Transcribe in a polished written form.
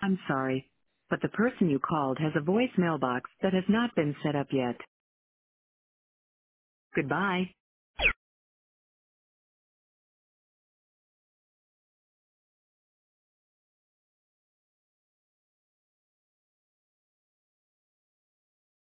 I'm sorry, but the person you called has a voice mailbox that has not been set up yet. Goodbye.